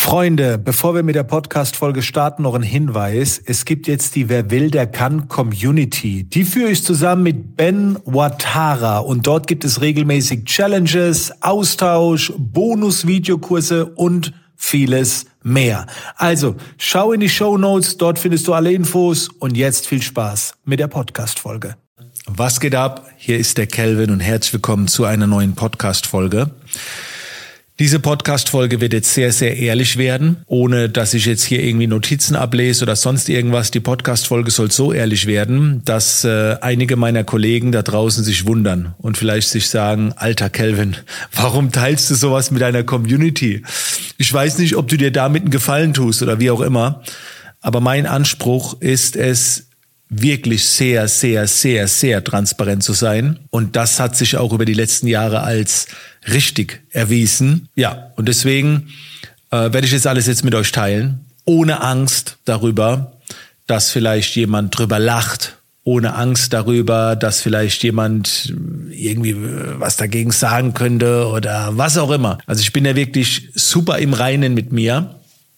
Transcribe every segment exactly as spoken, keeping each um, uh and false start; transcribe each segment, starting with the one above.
Freunde, bevor wir mit der Podcast-Folge starten, noch ein Hinweis. Es gibt jetzt die Wer will, der kann Community. Die führe ich zusammen mit Ben Ouattara und dort gibt es regelmäßig Challenges, Austausch, Bonus-Videokurse und vieles mehr. Also, schau in die Shownotes, dort findest du alle Infos und jetzt viel Spaß mit der Podcast-Folge. Was geht ab? Hier ist der Kelvin und herzlich willkommen zu einer neuen Podcast-Folge. Diese Podcast-Folge wird jetzt sehr, sehr ehrlich werden, ohne dass ich jetzt hier irgendwie Notizen ablese oder sonst irgendwas. Die Podcast-Folge soll so ehrlich werden, dass äh, einige meiner Kollegen da draußen sich wundern und vielleicht sich sagen, alter Kelvin, warum teilst du sowas mit deiner Community? Ich weiß nicht, ob du dir damit einen Gefallen tust oder wie auch immer, aber mein Anspruch ist es, wirklich sehr, sehr, sehr, sehr transparent zu sein. Und das hat sich auch über die letzten Jahre als richtig erwiesen. Ja, und deswegen äh, werde ich jetzt alles jetzt mit euch teilen, ohne Angst darüber, dass vielleicht jemand drüber lacht, ohne Angst darüber, dass vielleicht jemand irgendwie was dagegen sagen könnte oder was auch immer. Also ich bin ja wirklich super im Reinen mit mir.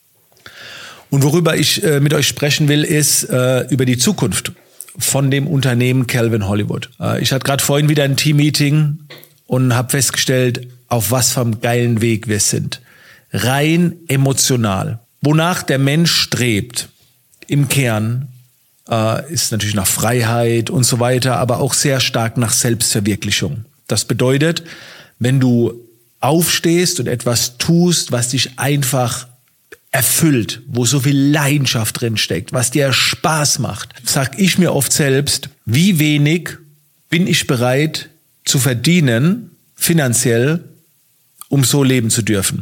Und worüber ich äh, mit euch sprechen will, ist äh, über die Zukunft von dem Unternehmen Kelvin Hollywood. Äh, ich hatte gerade vorhin wieder ein Team-Meeting und habe festgestellt, auf was für einem geilen Weg wir sind. Rein emotional. Wonach der Mensch strebt im Kern, äh, ist natürlich nach Freiheit und so weiter, aber auch sehr stark nach Selbstverwirklichung. Das bedeutet, wenn du aufstehst und etwas tust, was dich einfach erfüllt, wo so viel Leidenschaft drin steckt, was dir Spaß macht, sag ich mir oft selbst, wie wenig bin ich bereit zu verdienen, finanziell, um so leben zu dürfen.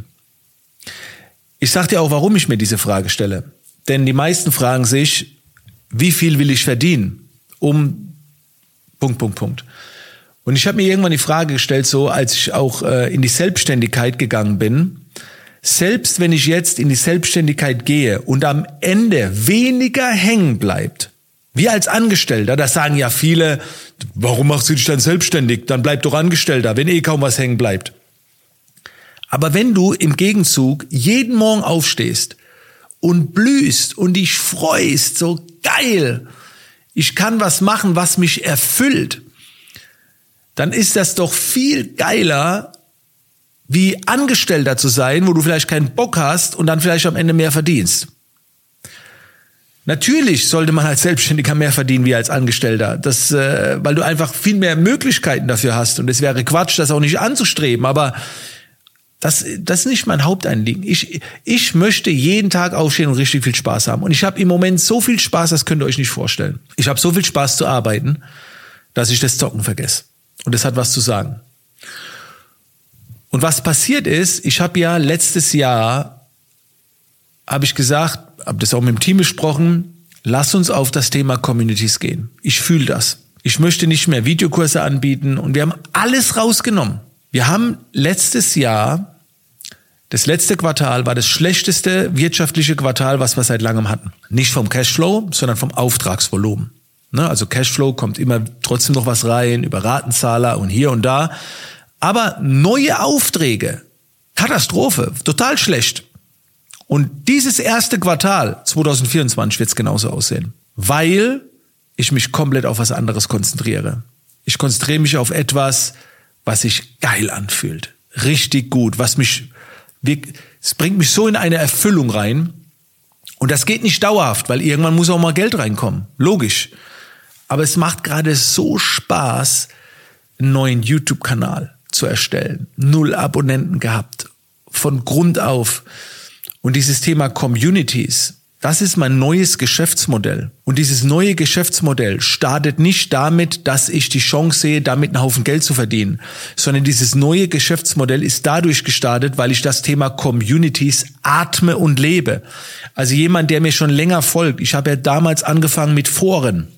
Ich sag dir auch, warum ich mir diese Frage stelle. Denn die meisten fragen sich, wie viel will ich verdienen, um Punkt, Punkt, Punkt. Und ich habe mir irgendwann die Frage gestellt, so als ich auch äh, in die Selbstständigkeit gegangen bin, selbst wenn ich jetzt in die Selbstständigkeit gehe und am Ende weniger hängen bleibt, wie als Angestellter, das sagen ja viele, warum machst du dich dann selbstständig? Dann bleib doch Angestellter, wenn eh kaum was hängen bleibt. Aber wenn du im Gegenzug jeden Morgen aufstehst und blühst und dich freust, so geil, ich kann was machen, was mich erfüllt, dann ist das doch viel geiler, wie Angestellter zu sein, wo du vielleicht keinen Bock hast und dann vielleicht am Ende mehr verdienst. Natürlich sollte man als Selbstständiger mehr verdienen wie als Angestellter, das, äh, weil du einfach viel mehr Möglichkeiten dafür hast und es wäre Quatsch, das auch nicht anzustreben, aber das, das ist nicht mein Hauptanliegen. Ich, ich möchte jeden Tag aufstehen und richtig viel Spaß haben und ich habe im Moment so viel Spaß, das könnt ihr euch nicht vorstellen. Ich habe so viel Spaß zu arbeiten, dass ich das Zocken vergesse und das hat was zu sagen. Und was passiert ist, ich habe ja letztes Jahr, habe ich gesagt, habe das auch mit dem Team besprochen, lass uns auf das Thema Communities gehen. Ich fühle das. Ich möchte nicht mehr Videokurse anbieten und wir haben alles rausgenommen. Wir haben letztes Jahr, das letzte Quartal war das schlechteste wirtschaftliche Quartal, was wir seit langem hatten. Nicht vom Cashflow, sondern vom Auftragsvolumen. Ne, also Cashflow kommt immer trotzdem noch was rein, über Ratenzahler und hier und da. Aber neue Aufträge, Katastrophe, total schlecht. Und dieses erste Quartal, zwanzig vierundzwanzig, wird es genauso aussehen. Weil ich mich komplett auf was anderes konzentriere. Ich konzentriere mich auf etwas, was sich geil anfühlt. Richtig gut, was mich, es bringt mich so in eine Erfüllung rein. Und das geht nicht dauerhaft, weil irgendwann muss auch mal Geld reinkommen. Logisch. Aber es macht gerade so Spaß, einen neuen YouTube-Kanal zu erstellen. Null Abonnenten gehabt. Von Grund auf. Und dieses Thema Communities, das ist mein neues Geschäftsmodell. Und dieses neue Geschäftsmodell startet nicht damit, dass ich die Chance sehe, damit einen Haufen Geld zu verdienen, sondern dieses neue Geschäftsmodell ist dadurch gestartet, weil ich das Thema Communities atme und lebe. Also jemand, der mir schon länger folgt, ich habe ja damals angefangen mit Foren,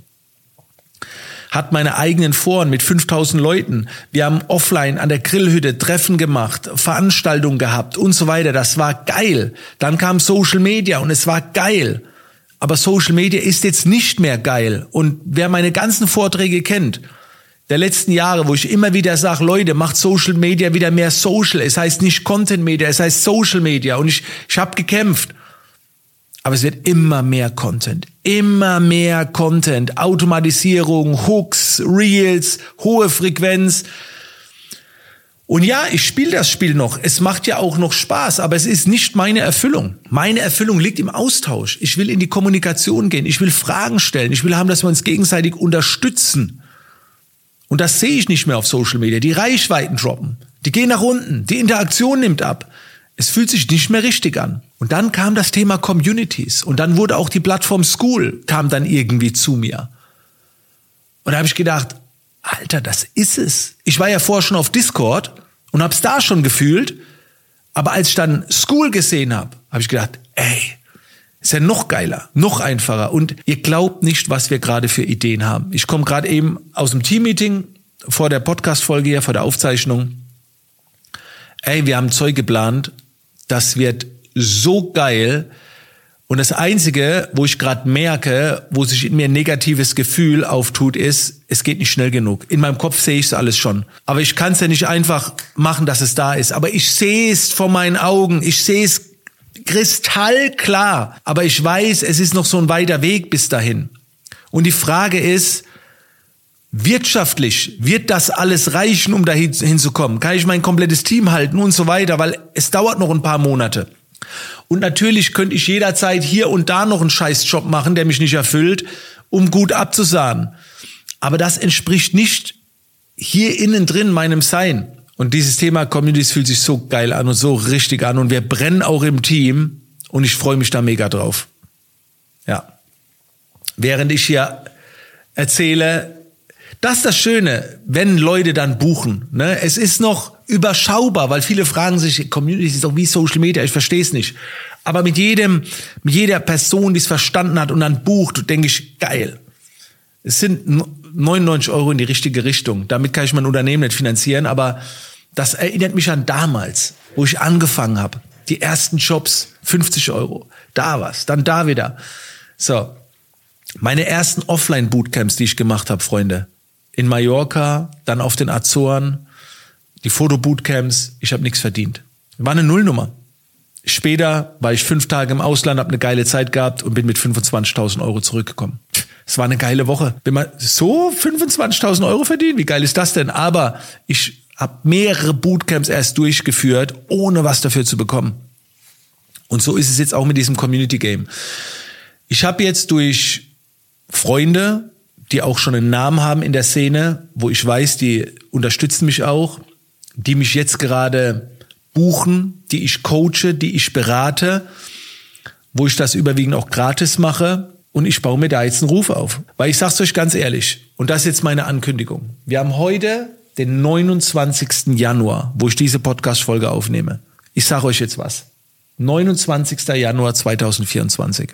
hat meine eigenen Foren mit fünftausend Leuten. Wir haben offline an der Grillhütte Treffen gemacht, Veranstaltungen gehabt und so weiter. Das war geil. Dann kam Social Media und es war geil. Aber Social Media ist jetzt nicht mehr geil. Und wer meine ganzen Vorträge kennt, der letzten Jahre, wo ich immer wieder sage, Leute, macht Social Media wieder mehr Social. Es heißt nicht Content Media, es heißt Social Media. Und ich, ich habe gekämpft. Aber es wird immer mehr Content, immer mehr Content, Automatisierung, Hooks, Reels, hohe Frequenz. Und ja, ich spiele das Spiel noch. Es macht ja auch noch Spaß, aber es ist nicht meine Erfüllung. Meine Erfüllung liegt im Austausch. Ich will in die Kommunikation gehen, ich will Fragen stellen, ich will haben, dass wir uns gegenseitig unterstützen. Und das sehe ich nicht mehr auf Social Media. Die Reichweiten droppen, die gehen nach unten, die Interaktion nimmt ab. Es fühlt sich nicht mehr richtig an. Und dann kam das Thema Communities. Und dann wurde auch die Plattform Skool, kam dann irgendwie zu mir. Und da habe ich gedacht, Alter, das ist es. Ich war ja vorher schon auf Discord und habe es da schon gefühlt. Aber als ich dann Skool gesehen habe, habe ich gedacht, ey, ist ja noch geiler, noch einfacher. Und ihr glaubt nicht, was wir gerade für Ideen haben. Ich komme gerade eben aus dem Teammeeting vor der Podcast-Folge hier, vor der Aufzeichnung. Ey, wir haben Zeug geplant. Das wird so geil. Und das Einzige, wo ich gerade merke, wo sich in mir ein negatives Gefühl auftut, ist, es geht nicht schnell genug. In meinem Kopf sehe ich es alles schon. Aber ich kann es ja nicht einfach machen, dass es da ist. Aber ich sehe es vor meinen Augen. Ich sehe es kristallklar. Aber ich weiß, es ist noch so ein weiter Weg bis dahin. Und die Frage ist, wirtschaftlich, wird das alles reichen, um dahin hinzukommen? Kann ich mein komplettes Team halten und so weiter? Weil es dauert noch ein paar Monate. Und natürlich könnte ich jederzeit hier und da noch einen Scheißjob machen, der mich nicht erfüllt, um gut abzusahnen. Aber das entspricht nicht hier innen drin meinem Sein. Und dieses Thema Communities fühlt sich so geil an und so richtig an. Und wir brennen auch im Team. Und ich freue mich da mega drauf. Ja. Während ich hier erzähle, das ist das Schöne, wenn Leute dann buchen. Ne? Es ist noch überschaubar, weil viele fragen sich, Community ist doch wie Social Media, ich verstehe es nicht. Aber mit jedem, mit jeder Person, die es verstanden hat und dann bucht, denke ich, geil. Es sind neunundneunzig Euro in die richtige Richtung. Damit kann ich mein Unternehmen nicht finanzieren, aber das erinnert mich an damals, wo ich angefangen habe. Die ersten Jobs, fünfzig Euro. Da was, dann da wieder. So, meine ersten Offline-Bootcamps, die ich gemacht habe, Freunde. In Mallorca, dann auf den Azoren, die Fotobootcamps, ich habe nichts verdient. War eine Nullnummer. Später war ich fünf Tage im Ausland, habe eine geile Zeit gehabt und bin mit fünfundzwanzigtausend Euro zurückgekommen. Es war eine geile Woche. Wenn man so fünfundzwanzigtausend Euro verdient, wie geil ist das denn? Aber ich habe mehrere Bootcamps erst durchgeführt, ohne was dafür zu bekommen. Und so ist es jetzt auch mit diesem Community Game. Ich habe jetzt durch Freunde, die auch schon einen Namen haben in der Szene, wo ich weiß, die unterstützen mich auch, die mich jetzt gerade buchen, die ich coache, die ich berate, wo ich das überwiegend auch gratis mache und ich baue mir da jetzt einen Ruf auf. Weil ich sag's euch ganz ehrlich, und das ist jetzt meine Ankündigung, wir haben heute den neunundzwanzigsten Januar, wo ich diese Podcast-Folge aufnehme. Ich sage euch jetzt was. neunundzwanzigsten Januar zweitausendvierundzwanzig.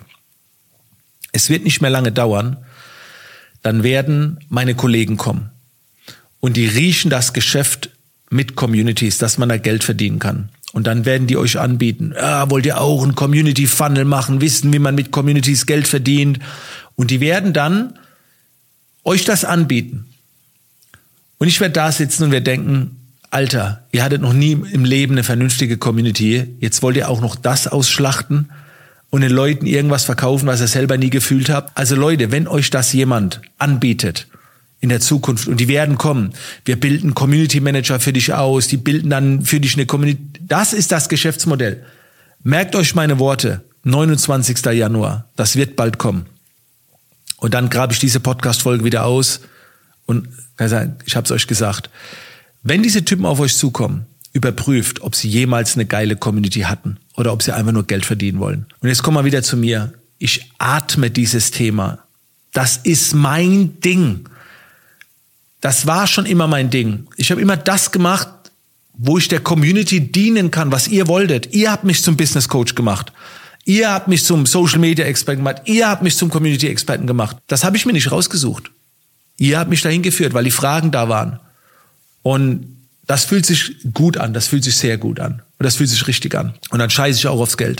Es wird nicht mehr lange dauern, dann werden meine Kollegen kommen. Und die riechen das Geschäft mit Communities, dass man da Geld verdienen kann. Und dann werden die euch anbieten, ah, wollt ihr auch einen Community-Funnel machen, wissen, wie man mit Communities Geld verdient. Und die werden dann euch das anbieten. Und ich werde da sitzen und werde denken, Alter, ihr hattet noch nie im Leben eine vernünftige Community, jetzt wollt ihr auch noch das ausschlachten und den Leuten irgendwas verkaufen, was ihr selber nie gefühlt habt. Also Leute, wenn euch das jemand anbietet in der Zukunft und die werden kommen, wir bilden Community Manager für dich aus, die bilden dann für dich eine Community. Das ist das Geschäftsmodell. Merkt euch meine Worte, neunundzwanzigsten Januar, das wird bald kommen. Und dann grabe ich diese Podcast-Folge wieder aus und ich habe es euch gesagt, wenn diese Typen auf euch zukommen, überprüft, ob sie jemals eine geile Community hatten oder ob sie einfach nur Geld verdienen wollen. Und jetzt kommen wir wieder zu mir. Ich atme dieses Thema. Das ist mein Ding. Das war schon immer mein Ding. Ich habe immer das gemacht, wo ich der Community dienen kann, was ihr wolltet. Ihr habt mich zum Business Coach gemacht. Ihr habt mich zum Social Media Experten gemacht. Ihr habt mich zum Community Experten gemacht. Das habe ich mir nicht rausgesucht. Ihr habt mich dahin geführt, weil die Fragen da waren. Und das fühlt sich gut an, das fühlt sich sehr gut an. Und das fühlt sich richtig an. Und dann scheiße ich auch aufs Geld.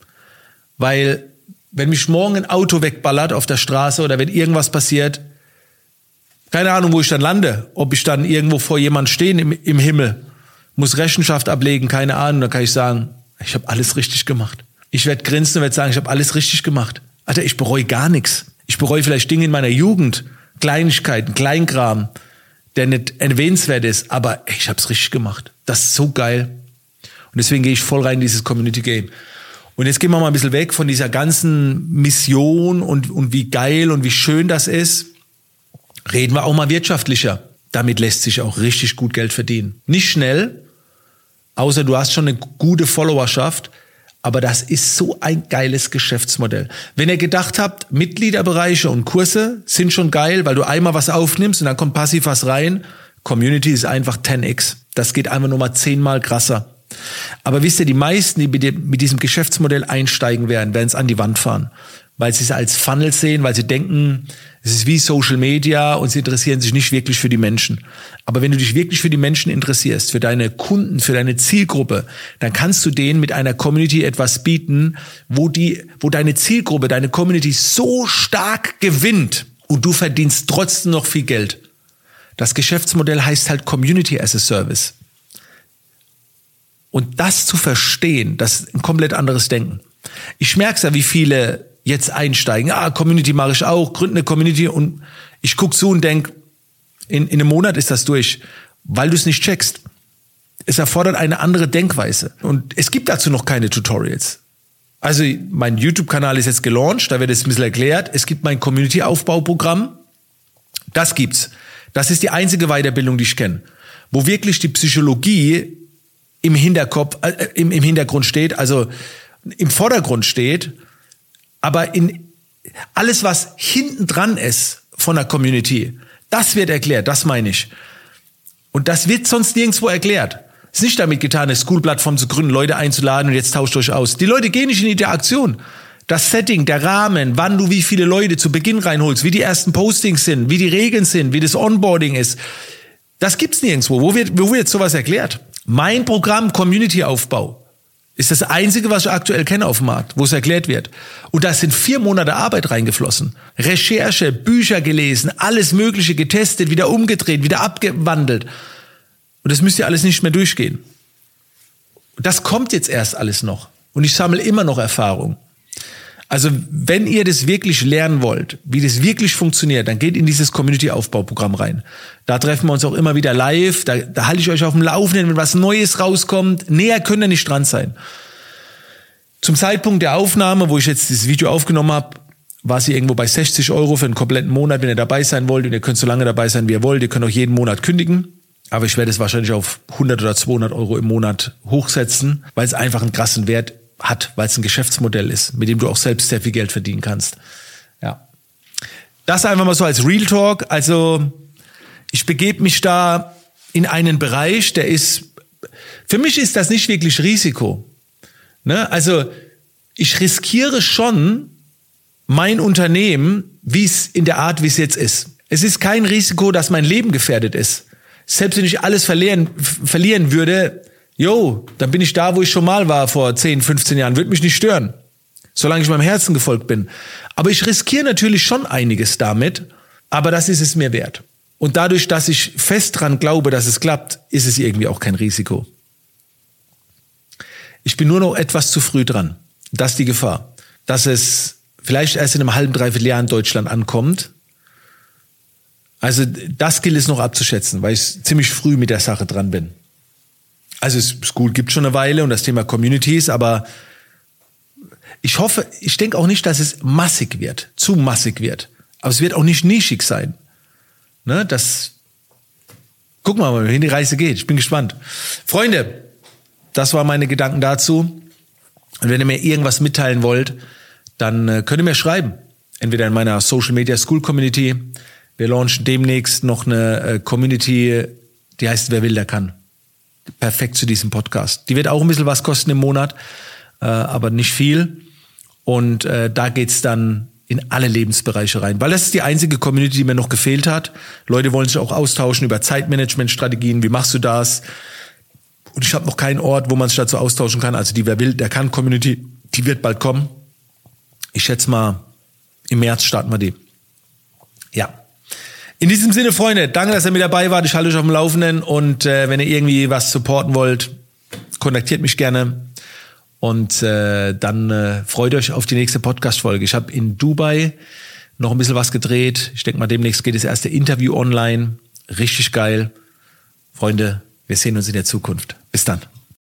Weil, wenn mich morgen ein Auto wegballert auf der Straße oder wenn irgendwas passiert, Keine Ahnung, wo ich dann lande. Ob ich dann irgendwo vor jemand stehen im, im Himmel, muss Rechenschaft ablegen, keine Ahnung. Dann kann ich sagen, ich habe alles richtig gemacht. Ich werde grinsen und werde sagen, ich habe alles richtig gemacht. Alter, ich bereue gar nichts. Ich bereue vielleicht Dinge in meiner Jugend, Kleinigkeiten, Kleinkram, der nicht erwähnenswert ist, aber ey, ich habe es richtig gemacht. Das ist so geil. Und deswegen gehe ich voll rein in dieses Community Game. Und jetzt gehen wir mal ein bisschen weg von dieser ganzen Mission und, und wie geil und wie schön das ist. Reden wir auch mal wirtschaftlicher. Damit lässt sich auch richtig gut Geld verdienen. Nicht schnell, außer du hast schon eine gute Followerschaft, aber das ist so ein geiles Geschäftsmodell. Wenn ihr gedacht habt, Mitgliederbereiche und Kurse sind schon geil, weil du einmal was aufnimmst und dann kommt passiv was rein, Community ist einfach zehn x. Das geht einfach nur mal zehnmal krasser. Aber wisst ihr, die meisten, die mit diesem Geschäftsmodell einsteigen werden, werden es an die Wand fahren. Weil sie es als Funnel sehen, weil sie denken, es ist wie Social Media und sie interessieren sich nicht wirklich für die Menschen. Aber wenn du dich wirklich für die Menschen interessierst, für deine Kunden, für deine Zielgruppe, dann kannst du denen mit einer Community etwas bieten, wo die, wo deine Zielgruppe, deine Community so stark gewinnt und du verdienst trotzdem noch viel Geld. Das Geschäftsmodell heißt halt Community as a Service. Und das zu verstehen, das ist ein komplett anderes Denken. Ich merke ja, wie viele jetzt einsteigen. Ah, Community mache ich auch, gründe eine Community und ich gucke zu und denke, in, in einem Monat ist das durch, weil du es nicht checkst. Es erfordert eine andere Denkweise. Und es gibt dazu noch keine Tutorials. Also mein YouTube-Kanal ist jetzt gelauncht, da wird es ein bisschen erklärt. Es gibt mein Community-Aufbauprogramm. Das gibt's. Das ist die einzige Weiterbildung, die ich kenne. Wo wirklich die Psychologie im Hinterkopf, äh, im, im Hintergrund steht, also im Vordergrund steht, aber in alles, was hinten dran ist von der Community, das wird erklärt, das meine ich. Und das wird sonst nirgendwo erklärt. Es ist nicht damit getan, eine School-Plattform zu gründen, Leute einzuladen und jetzt tauscht euch aus. Die Leute gehen nicht in Interaktion. Das Setting, der Rahmen, wann du wie viele Leute zu Beginn reinholst, wie die ersten Postings sind, wie die Regeln sind, wie das Onboarding ist, das gibt's nirgendwo. Wo wird, wo wird sowas erklärt? Mein Programm Community-Aufbau ist das einzige, was ich aktuell kenne auf dem Markt, wo es erklärt wird. Und da sind vier Monate Arbeit reingeflossen. Recherche, Bücher gelesen, alles Mögliche getestet, wieder umgedreht, wieder abgewandelt. Und das müsst ihr alles nicht mehr durchgehen. Das kommt jetzt erst alles noch. Und ich sammle immer noch Erfahrung. Also wenn ihr das wirklich lernen wollt, wie das wirklich funktioniert, dann geht in dieses Community-Aufbauprogramm rein. Da treffen wir uns auch immer wieder live, da, da halte ich euch auf dem Laufenden, wenn was Neues rauskommt. Näher könnt ihr nicht dran sein. Zum Zeitpunkt der Aufnahme, wo ich jetzt dieses Video aufgenommen habe, war sie irgendwo bei sechzig Euro für einen kompletten Monat, wenn ihr dabei sein wollt. Und ihr könnt so lange dabei sein, wie ihr wollt. Ihr könnt auch jeden Monat kündigen. Aber ich werde es wahrscheinlich auf hundert oder zweihundert Euro im Monat hochsetzen, weil es einfach einen krassen Wert hat, weil es ein Geschäftsmodell ist, mit dem du auch selbst sehr viel Geld verdienen kannst. Ja. Das einfach mal so als Real Talk. Also ich begebe mich da in einen Bereich, der ist, für mich ist das nicht wirklich Risiko. Ne? Also ich riskiere schon mein Unternehmen, wie es in der Art, wie es jetzt ist. Es ist kein Risiko, dass mein Leben gefährdet ist. Selbst wenn ich alles verlieren, verlieren würde, jo, dann bin ich da, wo ich schon mal war vor zehn, fünfzehn Jahren. Wird mich nicht stören, solange ich meinem Herzen gefolgt bin. Aber ich riskiere natürlich schon einiges damit, aber das ist es mir wert. Und dadurch, dass ich fest dran glaube, dass es klappt, ist es irgendwie auch kein Risiko. Ich bin nur noch etwas zu früh dran. Das ist die Gefahr. Dass es vielleicht erst in einem halben, dreiviertel Jahr in Deutschland ankommt. Also das gilt es noch abzuschätzen, weil ich ziemlich früh mit der Sache dran bin. Also School gibt schon eine Weile und das Thema Communities, aber ich hoffe, ich denke auch nicht, dass es massig wird, zu massig wird. Aber es wird auch nicht nischig sein. Ne, das, gucken wir mal, wohin die Reise geht. Ich bin gespannt. Freunde, das waren meine Gedanken dazu. Und wenn ihr mir irgendwas mitteilen wollt, dann äh, könnt ihr mir schreiben. Entweder in meiner Social Media School Community. Wir launchen demnächst noch eine äh, Community, die heißt Wer will, der kann. Perfekt zu diesem Podcast. Die wird auch ein bisschen was kosten im Monat, äh, aber nicht viel. Und äh, da geht's dann in alle Lebensbereiche rein. Weil das ist die einzige Community, die mir noch gefehlt hat. Leute wollen sich auch austauschen über Zeitmanagement-Strategien. Wie machst du das? Und ich habe noch keinen Ort, wo man sich dazu austauschen kann. Also die Wer will, der kann Community, die wird bald kommen. Ich schätze mal, im März starten wir die. Ja. In diesem Sinne, Freunde, danke, dass ihr mit dabei wart. Ich halte euch auf dem Laufenden und äh, wenn ihr irgendwie was supporten wollt, kontaktiert mich gerne. Und äh, dann äh, freut euch auf die nächste Podcast-Folge. Ich habe in Dubai noch ein bisschen was gedreht. Ich denke mal, demnächst geht das erste Interview online. Richtig geil. Freunde, wir sehen uns in der Zukunft. Bis dann.